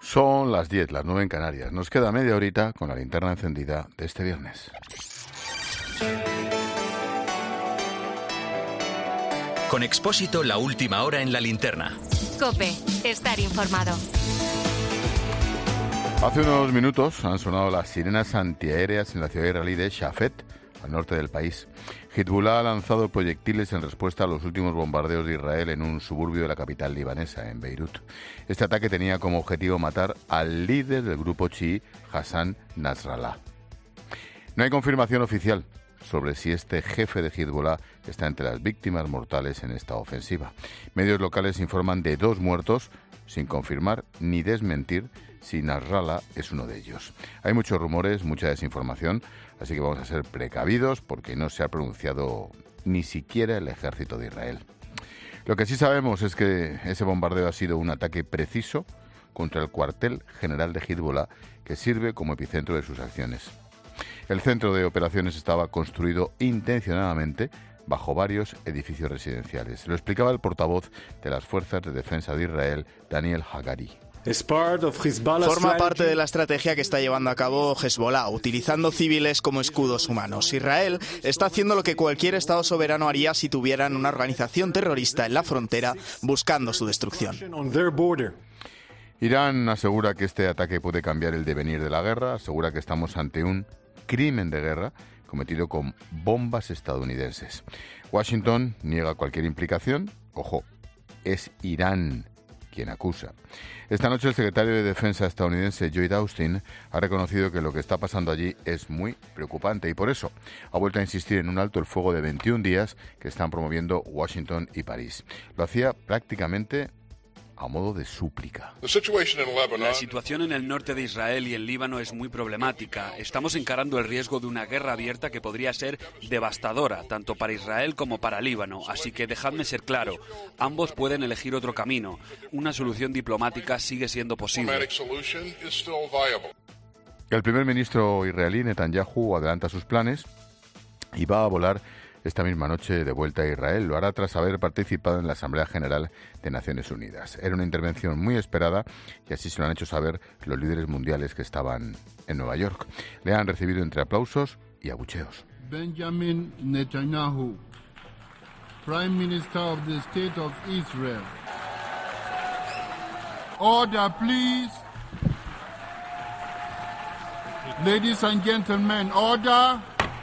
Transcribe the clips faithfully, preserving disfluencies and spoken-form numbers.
Son las diez, las nueve en Canarias. Nos queda media horita con la linterna encendida de este viernes. Con Expósito, la última hora en la linterna. COPE, estar informado. Hace unos minutos han sonado las sirenas antiaéreas en la ciudad israelí de Shafet, al norte del país. Hezbollah ha lanzado proyectiles en respuesta a los últimos bombardeos de Israel en un suburbio de la capital libanesa, en Beirut. Este ataque tenía como objetivo matar al líder del grupo chií, Hassan Nasrallah. No hay confirmación oficial sobre si este jefe de Hezbollah está entre las víctimas mortales en esta ofensiva. Medios locales informan de dos muertos, sin confirmar ni desmentir si Nasrallah es uno de ellos. Hay muchos rumores, mucha desinformación, así que vamos a ser precavidos porque no se ha pronunciado ni siquiera el ejército de Israel. Lo que sí sabemos es que ese bombardeo ha sido un ataque preciso contra el cuartel general de Hezbollah, que sirve como epicentro de sus acciones. El centro de operaciones estaba construido intencionadamente bajo varios edificios residenciales. Lo explicaba el portavoz de las Fuerzas de Defensa de Israel, Daniel Hagari. Forma parte de la estrategia que está llevando a cabo Hezbollah, utilizando civiles como escudos humanos. Israel está haciendo lo que cualquier Estado soberano haría si tuvieran una organización terrorista en la frontera buscando su destrucción. Irán asegura que este ataque puede cambiar el devenir de la guerra, asegura que estamos ante un crimen de guerra cometido con bombas estadounidenses. Washington niega cualquier implicación. Ojo, es Irán quien acusa. Esta noche el secretario de Defensa estadounidense Lloyd Austin ha reconocido que lo que está pasando allí es muy preocupante y por eso ha vuelto a insistir en un alto el fuego de veintiún días que están promoviendo Washington y París. Lo hacía prácticamente a modo de súplica. La situación en el norte de Israel y en Líbano es muy problemática. Estamos encarando el riesgo de una guerra abierta que podría ser devastadora, tanto para Israel como para Líbano. Así que dejadme ser claro, ambos pueden elegir otro camino. Una solución diplomática sigue siendo posible. El primer ministro israelí, Netanyahu, adelanta sus planes y va a volar esta misma noche de vuelta a Israel. Lo hará tras haber participado en la Asamblea General de Naciones Unidas. Era una intervención muy esperada y así se lo han hecho saber los líderes mundiales que estaban en Nueva York. Le han recibido entre aplausos y abucheos. Benjamin Netanyahu, Prime Minister of the State of Israel. Order, please. Ladies and gentlemen, order.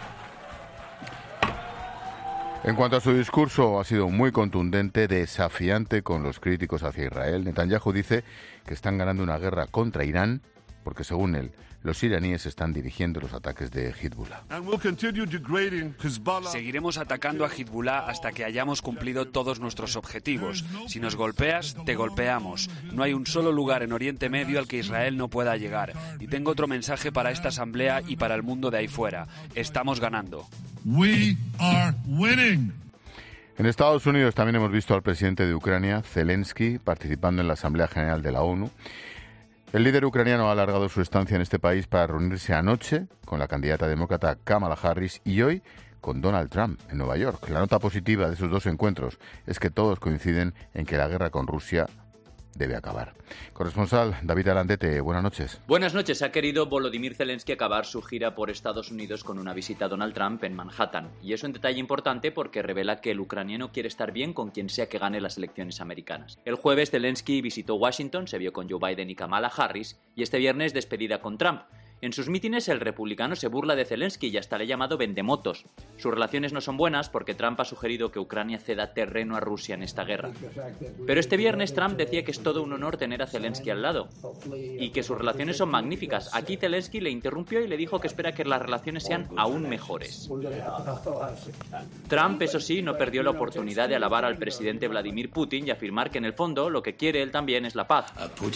En cuanto a su discurso, ha sido muy contundente, desafiante con los críticos hacia Israel. Netanyahu dice que están ganando una guerra contra Irán porque, según él, los iraníes están dirigiendo los ataques de Hezbollah. Seguiremos atacando a Hezbollah hasta que hayamos cumplido todos nuestros objetivos. Si nos golpeas, te golpeamos. No hay un solo lugar en Oriente Medio al que Israel no pueda llegar. Y tengo otro mensaje para esta asamblea y para el mundo de ahí fuera. Estamos ganando. We are winning. En Estados Unidos también hemos visto al presidente de Ucrania, Zelensky, participando en la Asamblea General de la ONU. El líder ucraniano ha alargado su estancia en este país para reunirse anoche con la candidata demócrata Kamala Harris y hoy con Donald Trump en Nueva York. La nota positiva de esos dos encuentros es que todos coinciden en que la guerra con Rusia debe acabar. Corresponsal David Arandete, buenas noches. Buenas noches. Ha querido Volodymyr Zelensky acabar su gira por Estados Unidos con una visita a Donald Trump en Manhattan. Y es un detalle importante porque revela que el ucraniano quiere estar bien con quien sea que gane las elecciones americanas. El jueves Zelensky visitó Washington, se vio con Joe Biden y Kamala Harris, y este viernes despedida con Trump. En sus mítines el republicano se burla de Zelensky y hasta le ha llamado vendemotos. Sus relaciones no son buenas porque Trump ha sugerido que Ucrania ceda terreno a Rusia en esta guerra. Pero este viernes Trump decía que es todo un honor tener a Zelensky al lado y que sus relaciones son magníficas. Aquí Zelensky le interrumpió y le dijo que espera que las relaciones sean aún mejores. Trump, eso sí, no perdió la oportunidad de alabar al presidente Vladimir Putin y afirmar que en el fondo lo que quiere él también es la paz.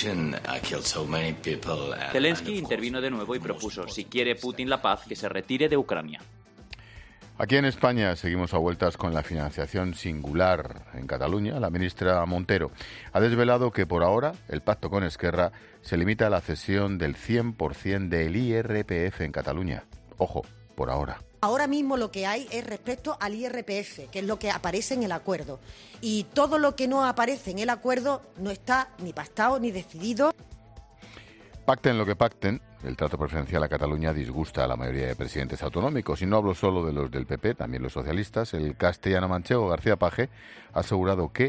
Zelensky intervino de nuevo y propuso, si quiere Putin la paz, que se retire de Ucrania. Aquí en España seguimos a vueltas con la financiación singular en Cataluña. La ministra Montero ha desvelado que por ahora el pacto con Esquerra se limita a la cesión del cien por ciento del I R P F en Cataluña. Ojo, por ahora. Ahora mismo lo que hay es respecto al I R P F, que es lo que aparece en el acuerdo. Y todo lo que no aparece en el acuerdo no está ni pactado ni decidido. Pacten lo que pacten, el trato preferencial a Cataluña disgusta a la mayoría de presidentes autonómicos. Y no hablo solo de los del P P, también los socialistas. El castellano manchego García Page ha asegurado que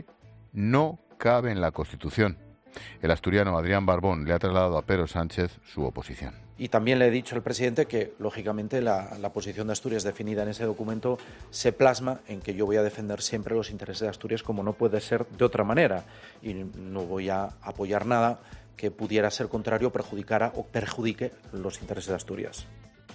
no cabe en la Constitución. El asturiano Adrián Barbón le ha trasladado a Pedro Sánchez su oposición. Y también le he dicho al presidente que, lógicamente, la, la posición de Asturias definida en ese documento se plasma en que yo voy a defender siempre los intereses de Asturias como no puede ser de otra manera. Y no voy a apoyar nada que pudiera ser contrario, perjudicara o perjudique los intereses de Asturias.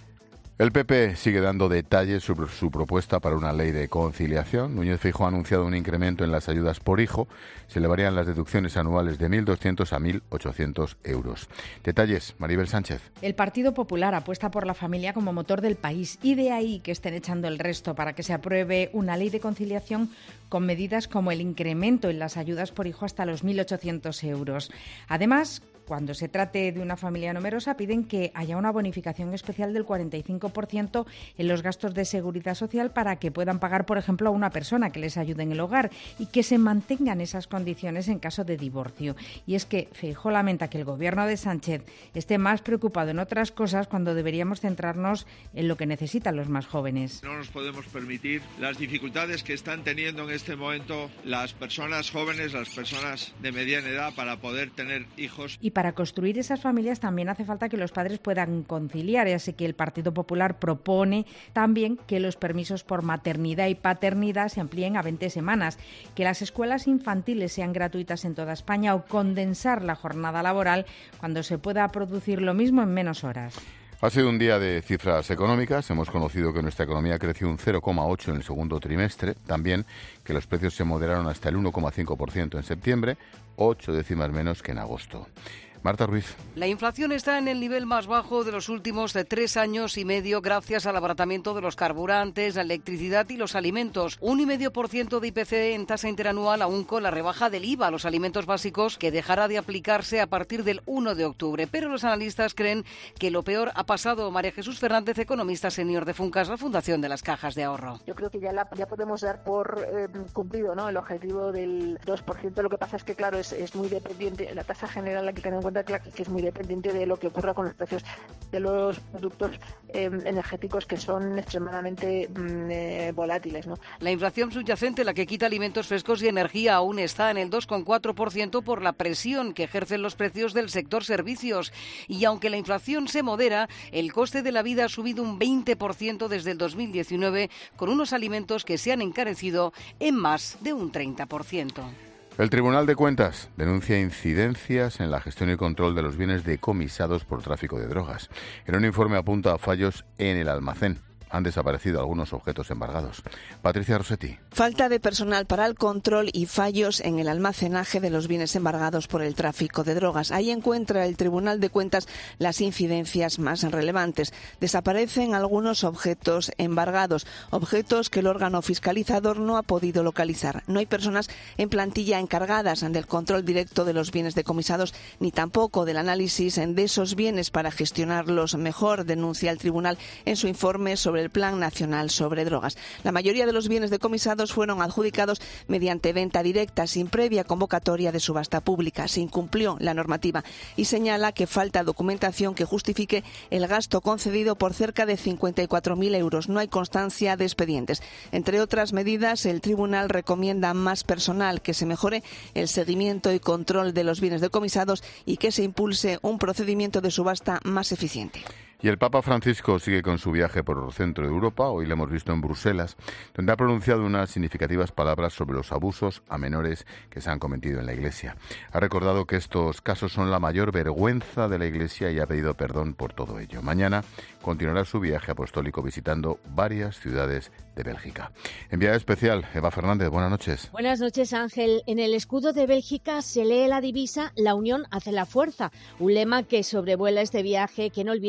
El P P sigue dando detalles sobre su propuesta para una ley de conciliación. Núñez Feijóo ha anunciado un incremento en las ayudas por hijo. Se elevarían las deducciones anuales de mil doscientos a mil ochocientos euros. Detalles, Maribel Sánchez. El Partido Popular apuesta por la familia como motor del país y de ahí que estén echando el resto para que se apruebe una ley de conciliación con medidas como el incremento en las ayudas por hijo hasta los mil ochocientos euros. Además, cuando se trate de una familia numerosa, piden que haya una bonificación especial del cuarenta y cinco por ciento en los gastos de seguridad social para que puedan pagar, por ejemplo, a una persona que les ayude en el hogar y que se mantengan esas condiciones en caso de divorcio. Y es que Feijóo lamenta que el gobierno de Sánchez esté más preocupado en otras cosas cuando deberíamos centrarnos en lo que necesitan los más jóvenes. No nos podemos permitir las dificultades que están teniendo en este momento las personas jóvenes, las personas de mediana edad para poder tener hijos. Y para construir esas familias también hace falta que los padres puedan conciliar, y así que el Partido Popular propone también que los permisos por maternidad y paternidad se amplíen a veinte semanas, que las escuelas infantiles sean gratuitas en toda España o condensar la jornada laboral cuando se pueda producir lo mismo en menos horas. Ha sido un día de cifras económicas. Hemos conocido que nuestra economía creció un cero coma ocho en el segundo trimestre. También que los precios se moderaron hasta el uno coma cinco por ciento en septiembre, ocho décimas menos que en agosto. Marta Ruiz. La inflación está en el nivel más bajo de los últimos de tres años y medio gracias al abaratamiento de los carburantes, la electricidad y los alimentos. Un y medio por ciento de I P C en tasa interanual aún con la rebaja del I V A a los alimentos básicos que dejará de aplicarse a partir del uno de octubre. Pero los analistas creen que lo peor ha pasado. María Jesús Fernández, economista senior de Funcas, la Fundación de las Cajas de Ahorro. Yo creo que ya, la, ya podemos dar por eh, cumplido, ¿no?, el objetivo del dos por ciento. Lo que pasa es que, claro, es, es muy dependiente. La tasa general hay que tener en cuenta que es muy dependiente de lo que ocurra con los precios de los productos eh, energéticos, que son extremadamente eh, volátiles, ¿no? La inflación subyacente, la que quita alimentos frescos y energía, aún está en el dos coma cuatro por ciento por la presión que ejercen los precios del sector servicios. Y aunque la inflación se modera, el coste de la vida ha subido un veinte por ciento desde el dos mil diecinueve, con unos alimentos que se han encarecido en más de un treinta por ciento. El Tribunal de Cuentas denuncia incidencias en la gestión y control de los bienes decomisados por tráfico de drogas. En un informe apunta a fallos en el almacén. Han desaparecido algunos objetos embargados. Patricia Rossetti. Falta de personal para el control y fallos en el almacenaje de los bienes embargados por el tráfico de drogas. Ahí encuentra el Tribunal de Cuentas las incidencias más relevantes. Desaparecen algunos objetos embargados, objetos que el órgano fiscalizador no ha podido localizar. No hay personas en plantilla encargadas del control directo de los bienes decomisados, ni tampoco del análisis de esos bienes para gestionarlos mejor, denuncia el tribunal en su informe sobre el Plan Nacional sobre Drogas. La mayoría de los bienes decomisados fueron adjudicados mediante venta directa, sin previa convocatoria de subasta pública. Se incumplió la normativa y señala que falta documentación que justifique el gasto concedido por cerca de cincuenta y cuatro mil euros. No hay constancia de expedientes. Entre otras medidas, el tribunal recomienda más personal, que se mejore el seguimiento y control de los bienes decomisados y que se impulse un procedimiento de subasta más eficiente. Y el Papa Francisco sigue con su viaje por el centro de Europa. Hoy le hemos visto en Bruselas, donde ha pronunciado unas significativas palabras sobre los abusos a menores que se han cometido en la Iglesia. Ha recordado que estos casos son la mayor vergüenza de la Iglesia y ha pedido perdón por todo ello. Mañana continuará su viaje apostólico visitando varias ciudades de Bélgica. Enviada especial, Eva Fernández, buenas noches. Buenas noches, Ángel. En el escudo de Bélgica se lee la divisa "La unión hace la fuerza", un lema que sobrevuela este viaje que, no olvidemos, tiene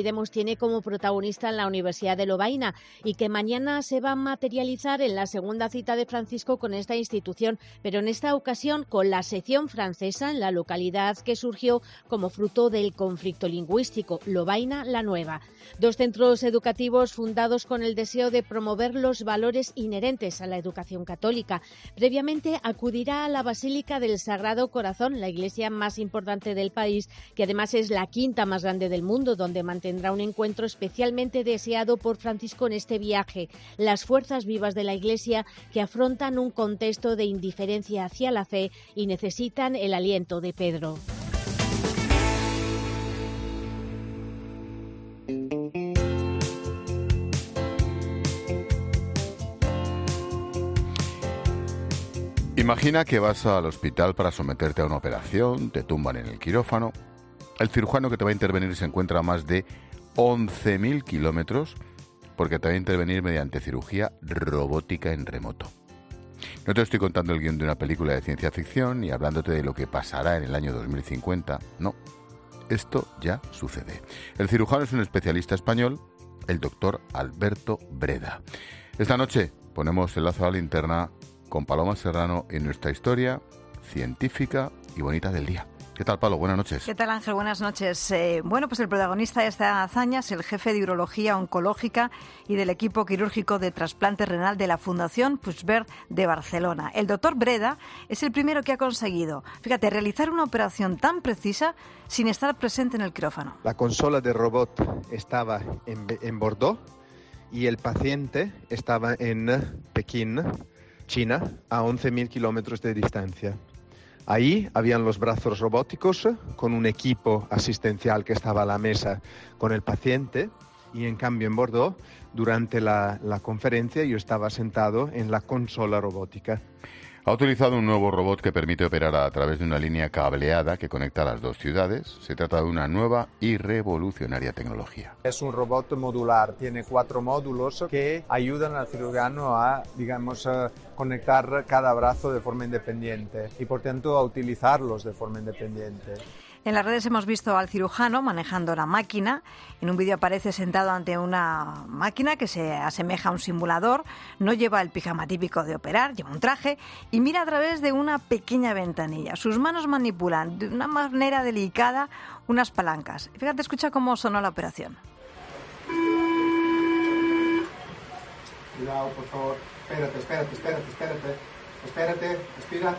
tiene como protagonista en la Universidad de Lovaina y que mañana se va a materializar en la segunda cita de Francisco con esta institución, pero en esta ocasión con la sección francesa en la localidad que surgió como fruto del conflicto lingüístico, Lovaina la Nueva. Dos centros educativos fundados con el deseo de promover los valores inherentes a la educación católica. Previamente acudirá a la Basílica del Sagrado Corazón, la iglesia más importante del país, que además es la quinta más grande del mundo, donde mantendrá un encuentro especialmente deseado por Francisco en este viaje. Las fuerzas vivas de la iglesia que afrontan un contexto de indiferencia hacia la fe y necesitan el aliento de Pedro. Imagina que vas al hospital para someterte a una operación, te tumban en el quirófano. El cirujano que te va a intervenir se encuentra a más de once mil kilómetros porque te va a intervenir mediante cirugía robótica en remoto. No te estoy contando el guión de una película de ciencia ficción ni hablándote de lo que pasará en el año dos mil cincuenta. No, esto ya sucede. El cirujano es un especialista español, el doctor Alberto Breda. Esta noche ponemos el lazo a la linterna con Paloma Serrano en nuestra historia científica y bonita del día. ¿Qué tal, Palo? Buenas noches. ¿Qué tal, Ángel? Buenas noches. Eh, bueno, pues el protagonista de esta hazaña es el jefe de Urología Oncológica y del equipo quirúrgico de trasplante renal de la Fundación Puigverd de Barcelona. El doctor Breda es el primero que ha conseguido, fíjate, realizar una operación tan precisa sin estar presente en el quirófano. La consola de robot estaba en, en Bordeaux y el paciente estaba en Pekín, China, a once mil kilómetros de distancia. Ahí habían los brazos robóticos con un equipo asistencial que estaba a la mesa con el paciente y en cambio en Bordeaux, durante la, la conferencia, yo estaba sentado en la consola robótica. Ha utilizado un nuevo robot que permite operar a través de una línea cableada que conecta las dos ciudades. Se trata de una nueva y revolucionaria tecnología. Es un robot modular, tiene cuatro módulos que ayudan al cirujano a, digamos, conectar cada brazo de forma independiente y por tanto a utilizarlos de forma independiente. En las redes hemos visto al cirujano manejando la máquina. En un vídeo aparece sentado ante una máquina que se asemeja a un simulador. No lleva el pijama típico de operar, lleva un traje y mira a través de una pequeña ventanilla. Sus manos manipulan de una manera delicada unas palancas. Fíjate, escucha cómo sonó la operación. Cuidado, por favor. Espérate, espérate, espérate, espérate. Espérate, respira.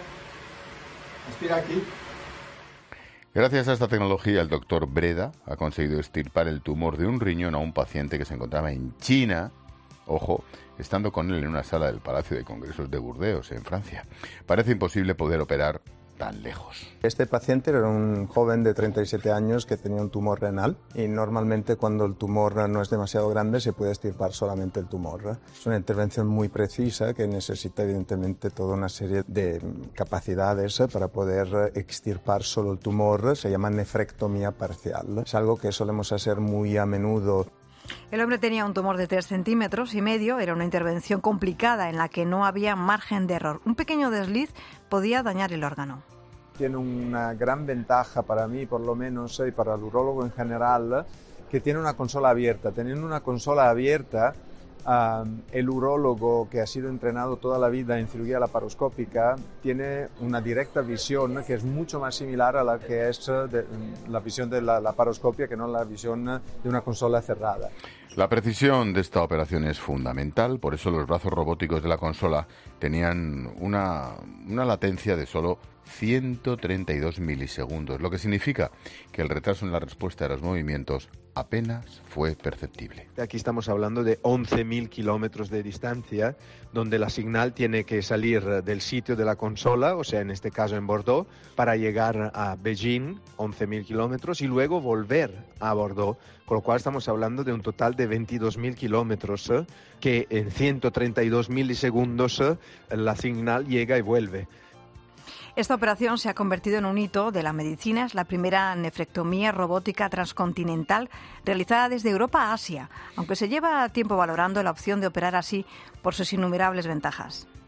Respira aquí. Gracias a esta tecnología, el doctor Breda ha conseguido extirpar el tumor de un riñón a un paciente que se encontraba en China, ojo, estando con él en una sala del Palacio de Congresos de Burdeos, en Francia. Parece imposible poder operar tan lejos. Este paciente era un joven de treinta y siete años que tenía un tumor renal y normalmente cuando el tumor no es demasiado grande se puede extirpar solamente el tumor. Es una intervención muy precisa que necesita evidentemente toda una serie de capacidades para poder extirpar solo el tumor. Se llama nefrectomía parcial. Es algo que solemos hacer muy a menudo. El hombre tenía un tumor de tres centímetros y medio, era una intervención complicada en la que no había margen de error. Un pequeño desliz podía dañar el órgano. Tiene una gran ventaja para mí, por lo menos, y para el urólogo en general, que tiene una consola abierta. Teniendo una consola abierta, Um, el urólogo que ha sido entrenado toda la vida en cirugía laparoscópica tiene una directa visión que es mucho más similar a la que es de, la visión de la laparoscopia que no la visión de una consola cerrada. La precisión de esta operación es fundamental, por eso los brazos robóticos de la consola tenían una, una latencia de solo ciento treinta y dos milisegundos, lo que significa que el retraso en la respuesta a los movimientos apenas fue perceptible. Aquí estamos hablando de once mil kilómetros de distancia, donde la señal tiene que salir del sitio de la consola, o sea, en este caso en Bordeaux, para llegar a Beijing, once mil kilómetros, y luego volver a Bordeaux, con lo cual estamos hablando de un total de veintidós mil kilómetros, ¿eh? que en ciento treinta y dos milisegundos ¿eh? la señal llega y vuelve. Esta operación se ha convertido en un hito de la medicina. Es la primera nefrectomía robótica transcontinental realizada desde Europa a Asia, aunque se lleva tiempo valorando la opción de operar así por sus innumerables ventajas.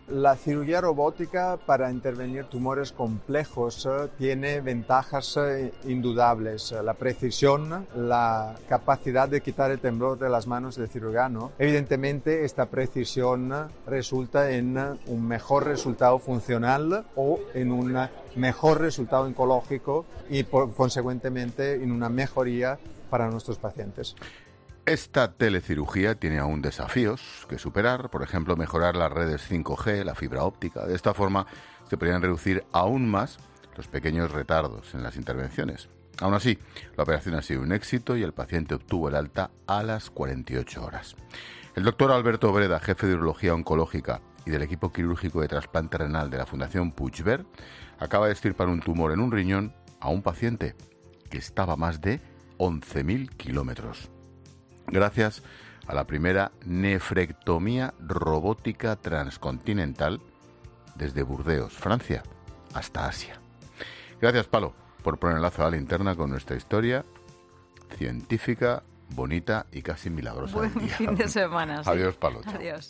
La cirugía robótica para intervenir tumores complejos eh, tiene ventajas eh, indudables. La precisión, la capacidad de quitar el temblor de las manos del cirujano. Evidentemente, esta precisión resulta en un mejor resultado funcional o en un mejor resultado oncológico y, por, consecuentemente, en una mejoría para nuestros pacientes. Esta telecirugía tiene aún desafíos que superar, por ejemplo, mejorar las redes cinco G, la fibra óptica. De esta forma se podrían reducir aún más los pequeños retardos en las intervenciones. Aún así, la operación ha sido un éxito y el paciente obtuvo el alta a las cuarenta y ocho horas. El doctor Alberto Breda, jefe de urología oncológica y del equipo quirúrgico de trasplante renal de la Fundación Puigverd, acaba de extirpar un tumor en un riñón a un paciente que estaba a más de once mil kilómetros. Gracias a la primera nefrectomía robótica transcontinental desde Burdeos, Francia, hasta Asia. Gracias, Palo, por poner el lazo a la linterna con nuestra historia científica, bonita y casi milagrosa. Buen fin de semana. Sí. Adiós, Palo. Chao. Adiós.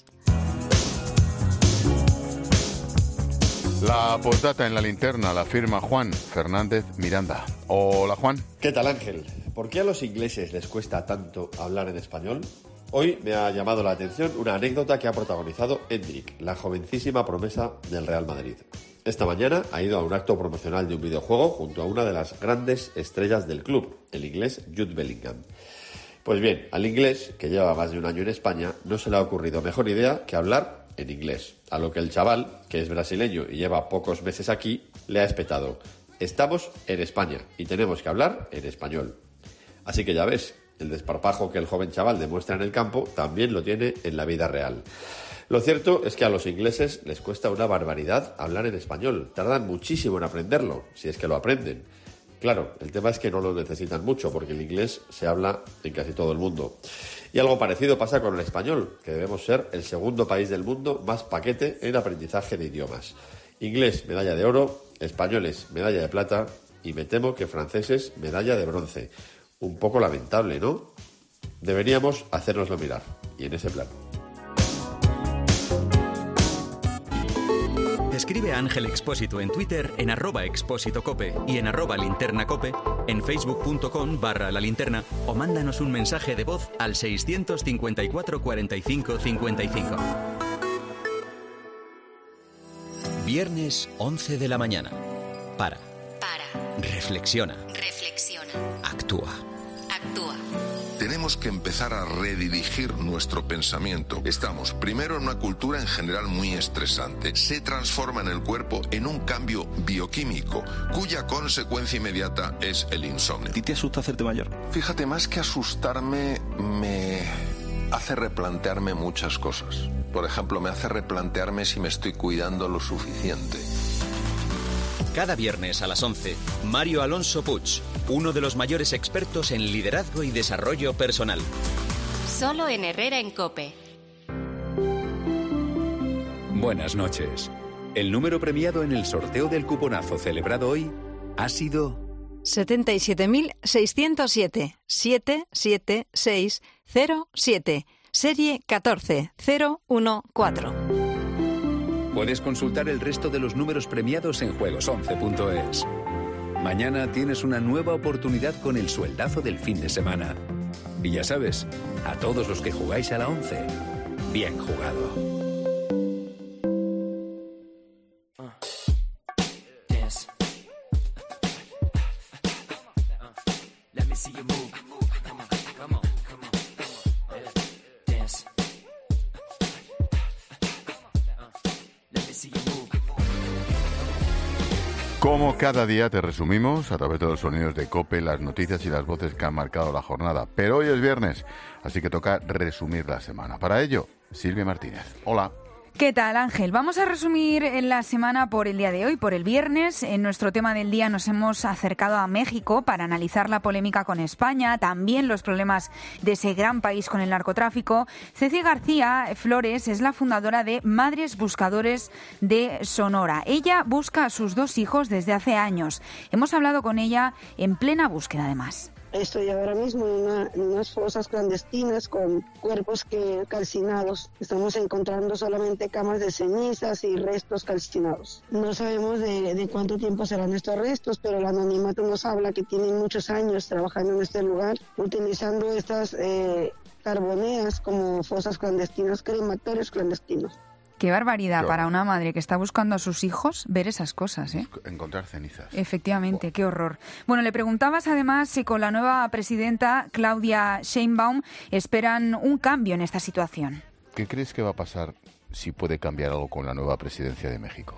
La postdata en la linterna la firma Juan Fernández Miranda. Hola, Juan. ¿Qué tal, Ángel? ¿Por qué a los ingleses les cuesta tanto hablar en español? Hoy me ha llamado la atención una anécdota que ha protagonizado Endrick, la jovencísima promesa del Real Madrid. Esta mañana ha ido a un acto promocional de un videojuego junto a una de las grandes estrellas del club, el inglés Jude Bellingham. Pues bien, al inglés, que lleva más de un año en España, no se le ha ocurrido mejor idea que hablar en inglés, a lo que el chaval, que es brasileño y lleva pocos meses aquí, le ha espetado: estamos en España y tenemos que hablar en español. Así que ya ves, el desparpajo que el joven chaval demuestra en el campo también lo tiene en la vida real. Lo cierto es que a los ingleses les cuesta una barbaridad hablar en español. Tardan muchísimo en aprenderlo, si es que lo aprenden. Claro, el tema es que no lo necesitan mucho, porque el inglés se habla en casi todo el mundo. Y algo parecido pasa con el español, que debemos ser el segundo país del mundo más paquete en aprendizaje de idiomas. Inglés, medalla de oro; españoles, medalla de plata; y me temo que franceses, medalla de bronce. Un poco lamentable, ¿no? Deberíamos hacérnoslo mirar, y en ese plan. Escribe a Ángel Expósito en Twitter en arroba expósito cope y en arroba linterna cope, en facebook.com barra la linterna, o mándanos un mensaje de voz al seiscientos cincuenta y cuatro cuarenta y cinco cincuenta y cinco. Viernes once de la mañana. Para. Para. Reflexiona. Reflexiona. Actúa. Actúa. Tenemos que empezar a redirigir nuestro pensamiento. Estamos primero en una cultura en general muy estresante. Se transforma en el cuerpo en un cambio bioquímico, cuya consecuencia inmediata es el insomnio. ¿Y te asusta hacerte mayor? Fíjate, más que asustarme, me hace replantearme muchas cosas. Por ejemplo, me hace replantearme si me estoy cuidando lo suficiente. Cada viernes a las once, Mario Alonso Puig, uno de los mayores expertos en liderazgo y desarrollo personal. Solo en Herrera en COPE. Buenas noches. El número premiado en el sorteo del cuponazo celebrado hoy ha sido setenta y siete mil seiscientos siete, siete siete seis cero siete, serie catorce cero uno cuatro. Puedes consultar el resto de los números premiados en juegos once punto es. Mañana tienes una nueva oportunidad con el sueldazo del fin de semana. Y ya sabes, a todos los que jugáis a la once, bien jugado. Como cada día te resumimos a través de los sonidos de COPE las noticias y las voces que han marcado la jornada. Pero hoy es viernes, así que toca resumir la semana. Para ello, Silvia Martínez. Hola. ¿Qué tal, Ángel? Vamos a resumir la semana por el día de hoy, por el viernes. En nuestro tema del día nos hemos acercado a México para analizar la polémica con España, también los problemas de ese gran país con el narcotráfico. Ceci García Flores es la fundadora de Madres Buscadores de Sonora. Ella busca a sus dos hijos desde hace años. Hemos hablado con ella en plena búsqueda, además. Estoy ahora mismo en, una, en unas fosas clandestinas con cuerpos que calcinados. Estamos encontrando solamente camas de cenizas y restos calcinados. No sabemos de, de cuánto tiempo serán estos restos, pero el anonimato nos habla que tienen muchos años trabajando en este lugar, utilizando estas eh, carboneras como fosas clandestinas, crematorios clandestinos. Qué barbaridad Qué para una madre que está buscando a sus hijos ver esas cosas, ¿eh? Encontrar cenizas. Efectivamente, qué horror. Bueno, le preguntabas además si con la nueva presidenta, Claudia Sheinbaum, esperan un cambio en esta situación. ¿Qué crees que va a pasar si puede cambiar algo con la nueva presidencia de México?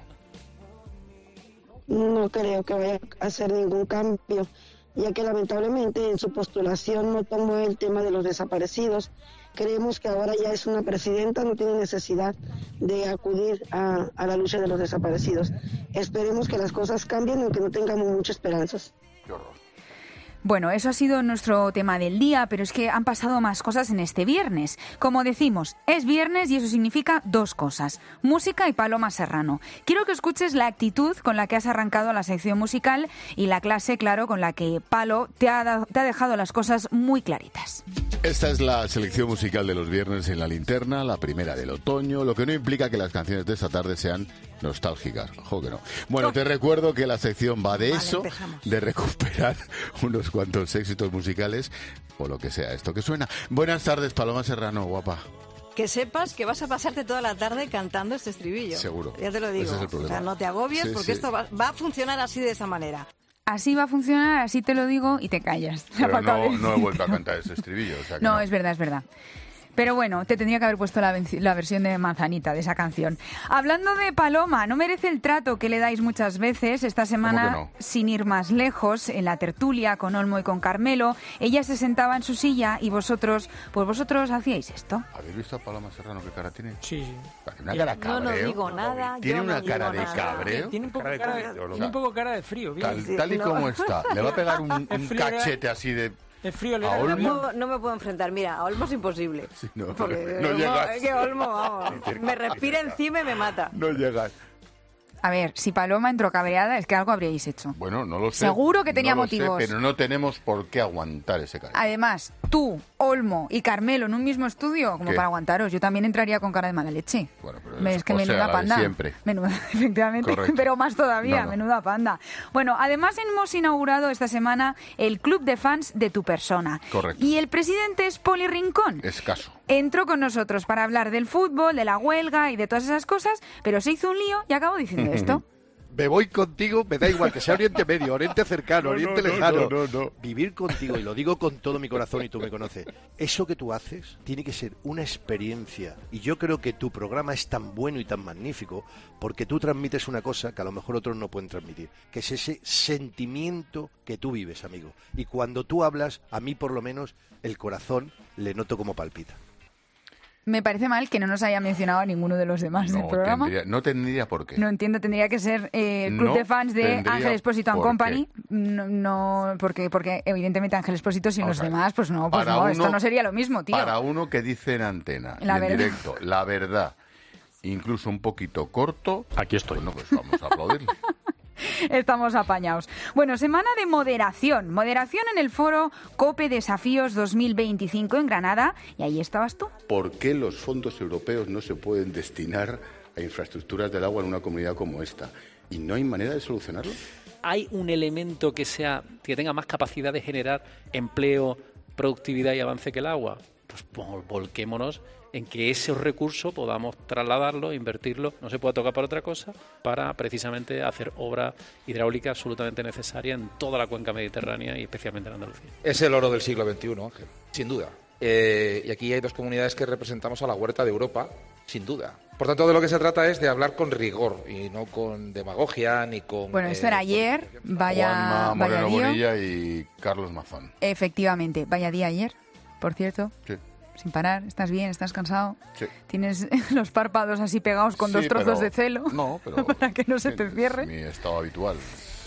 No creo que vaya a hacer ningún cambio, ya que lamentablemente en su postulación no tomó el tema de los desaparecidos. Creemos que ahora ya es una presidenta, no tiene necesidad de acudir a, a la lucha de los desaparecidos. Esperemos que las cosas cambien, aunque no tengamos muchas esperanzas. Qué horror. Bueno, eso ha sido nuestro tema del día, pero es que han pasado más cosas en este viernes. Como decimos, es viernes y eso significa dos cosas: música y Paloma Serrano. Quiero que escuches la actitud con la que has arrancado la sección musical y la clase, claro, con la que Palo te ha, dado, te ha dejado las cosas muy claritas. Esta es la selección musical de los viernes en La Linterna, la primera del otoño, lo que no implica que las canciones de esta tarde sean nostálgicas. Ojo que no. Bueno, te recuerdo que la sección va de eso, de recuperar unos cuantos éxitos musicales o lo que sea esto que suena. Buenas tardes, Paloma Serrano, guapa. Que sepas que vas a pasarte toda la tarde cantando este estribillo. Seguro. Ya te lo digo. Ese es el problema. O sea, no te agobies Sí, porque sí. esto va, va a funcionar así, de esa manera. Así va a funcionar, así te lo digo y te callas. Pero no, no he vuelto a cantar ese estribillo. O sea que No, no, es verdad, es verdad. Pero bueno, te tendría que haber puesto la, la versión de Manzanita de esa canción. Hablando de Paloma, no merece el trato que le dais muchas veces. Esta semana, ¿Cómo que no? sin ir más lejos, en la tertulia con Olmo y con Carmelo, ella se sentaba en su silla y vosotros, pues vosotros hacíais esto. ¿Habéis visto a Paloma Serrano qué cara tiene? Sí, sí. Una cara de Yo no cabreo. digo nada. ¿Tiene yo una no cara digo de nada. cabreo? Tiene un poco cara de, Yo lo- tiene un poco cara de frío. bien. Tal, tal y no. como está. Le va a pegar un, un Es frío, cachete así de... Es frío, le ¿A da Olmo? rabia. No, no me puedo enfrentar. Mira, a Olmo es imposible. Sí, no, Porque no Olmo- llegas. es que Olmo, vamos, me respira encima y me mata. No llegas. A ver, si Paloma entró cabreada es que algo habríais hecho. Bueno, no lo sé. Seguro que tenía no lo sé, motivos. pero no tenemos por qué aguantar ese cariño. Además, tú, Olmo y Carmelo en un mismo estudio, como ¿Qué? para aguantaros, yo también entraría con cara de mala leche. Bueno, pero Es es- que o sea, menuda la de panda. siempre. Menuda, efectivamente, Correcto. pero más todavía, No, no. menuda panda. Bueno, además hemos inaugurado esta semana el club de fans de Tu Persona. Correcto. Y el presidente es Poli Rincón. Escaso. Entró con nosotros para hablar del fútbol, de la huelga y de todas esas cosas, pero se hizo un lío y acabó diciendo esto. Me voy contigo, me da igual que sea Oriente Medio, Oriente cercano, No, Oriente no, no, lejano. no, no, no. Vivir contigo, y lo digo con todo mi corazón y tú me conoces, eso que tú haces tiene que ser una experiencia. Y yo creo que tu programa es tan bueno y tan magnífico porque tú transmites una cosa que a lo mejor otros no pueden transmitir, que es ese sentimiento que tú vives, amigo. Y cuando tú hablas, a mí por lo menos el corazón le noto como palpita. Me parece mal que no nos haya mencionado a ninguno de los demás del No programa. tendría, no tendría por qué. No entiendo, tendría que ser eh, el club No de fans de tendría Ángel Expósito and por Company. No, no, porque, porque evidentemente Ángel Expósito sin Vamos los a ver. demás, pues no, pues Para no, uno- esto no sería lo mismo, tío. Para uno que dice en antena, La y en verdad. directo, la verdad, incluso un poquito corto, Aquí estoy. bueno, pues vamos a aplaudirle. Estamos apañados. Bueno, semana de moderación. Moderación en el foro COPE Desafíos dos mil veinticinco en Granada. Y ahí estabas tú. ¿Por qué los fondos europeos no se pueden destinar a infraestructuras del agua en una comunidad como esta? ¿Y no hay manera de solucionarlo? ¿Hay un elemento que sea que tenga más capacidad de generar empleo, productividad y avance que el agua? Pues vol- volquémonos en que ese recurso podamos trasladarlo, invertirlo, no se puede tocar para otra cosa, para precisamente hacer obra hidráulica absolutamente necesaria en toda la cuenca mediterránea y especialmente en Andalucía. Es el oro del siglo veintiuno, Ángel, sin duda. Eh, y aquí hay dos comunidades que representamos a la huerta de Europa, sin duda. Por tanto, de lo que se trata es de hablar con rigor y no con demagogia ni con... Bueno, esto eh, era ayer. Vaya, Juanma vaya Moreno día. Bonilla y Carlos Mazón. Efectivamente, vaya día ayer, por cierto. Sí. Sin parar, ¿estás bien? ¿Estás cansado? Sí. ¿Tienes los párpados así pegados con Sí, dos trozos pero- de celo? No, pero para que no se te es cierre. mi estado habitual.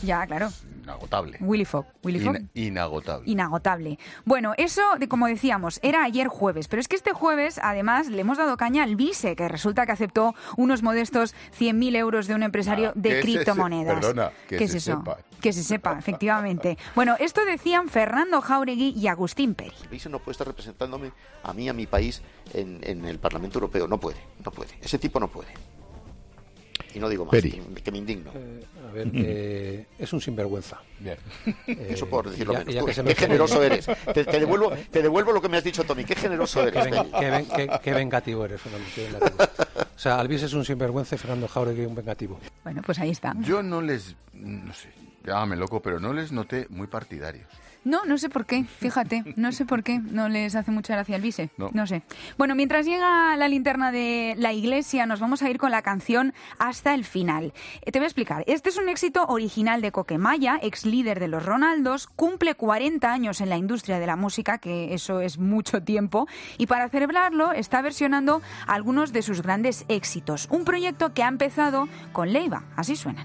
Ya, claro. Inagotable. Willy Fogg. Willy Fogg. In- inagotable. Inagotable. Bueno, eso, de, como decíamos, era ayer jueves, pero es que este jueves, además, le hemos dado caña al Vise, que resulta que aceptó unos modestos cien mil euros de un empresario Ah, de ¿qué es ese? criptomonedas. Perdona, que ¿Qué se es eso? sepa. Que se sepa, efectivamente. Bueno, esto decían Fernando Jáuregui y Agustín Peri. El Vise no puede estar representándome a mí, a mi país, en, en el Parlamento Europeo. No puede, no puede. Ese tipo no puede. Y no digo más, Peri. que, que me indigno. Eh, a ver, eh, es un sinvergüenza. Bien. Eh, Eso por decirlo ya- menos. ya Tú, que se qué me- generoso eres. Te, te devuelvo, te devuelvo lo que me has dicho, Tommy. Qué generoso eres. Qué, ven- Peri. qué ven- qué- qué vengativo eres, Fernando. Qué vengativo. O sea, Alvis es un sinvergüenza y Fernando Jáuregui un vengativo. Bueno, pues ahí está. Yo no les, no sé, llámame loco, pero no les noté muy partidarios. No, no sé por qué, fíjate, no sé por qué, no les hace mucha gracia el Vise, No. no sé. Bueno, mientras llega la linterna de la iglesia, nos vamos a ir con la canción Hasta el final. Eh, te voy a explicar, este es un éxito original de Coquemaya, ex líder de los Ronaldos, cumple cuarenta años en la industria de la música, que eso es mucho tiempo, y para celebrarlo está versionando algunos de sus grandes éxitos. Un proyecto que ha empezado con Leiva, así suenan.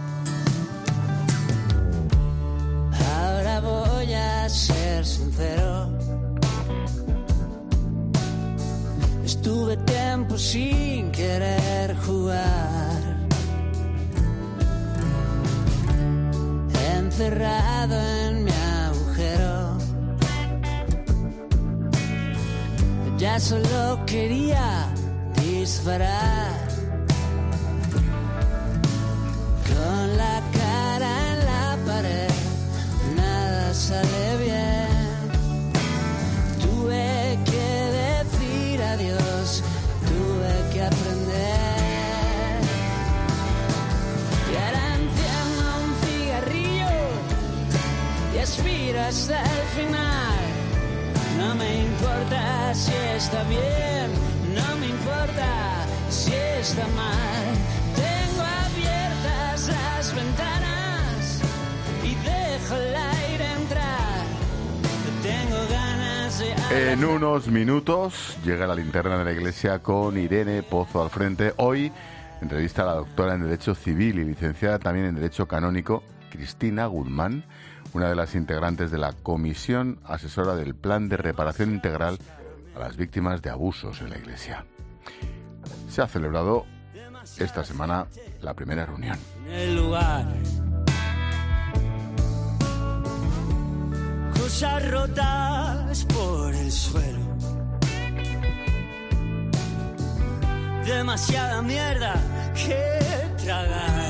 Ahora voy a ser sincero. Estuve tiempo sin querer jugar, encerrado en mi agujero. Ya solo quería disparar, con la cara en la pared. Nada sale bien. Tuve que decir adiós, tuve que aprender. Y ahora enciendo un cigarrillo y aspiro hasta el final. No me importa si está bien, no me importa si está mal. Tengo abiertas las ventanas y dejo el aire entrar. Tengo ganas de... En unos minutos llega la linterna de la iglesia con Irene Pozo al frente. Hoy entrevista a la doctora en Derecho Civil y licenciada también en Derecho Canónico, Cristina Guzmán, una de las integrantes de la Comisión Asesora del Plan de Reparación Integral a las víctimas de abusos en la iglesia. Se ha celebrado esta semana la primera reunión. el lugar. Cosas rotas por el suelo. Demasiada mierda que tragar.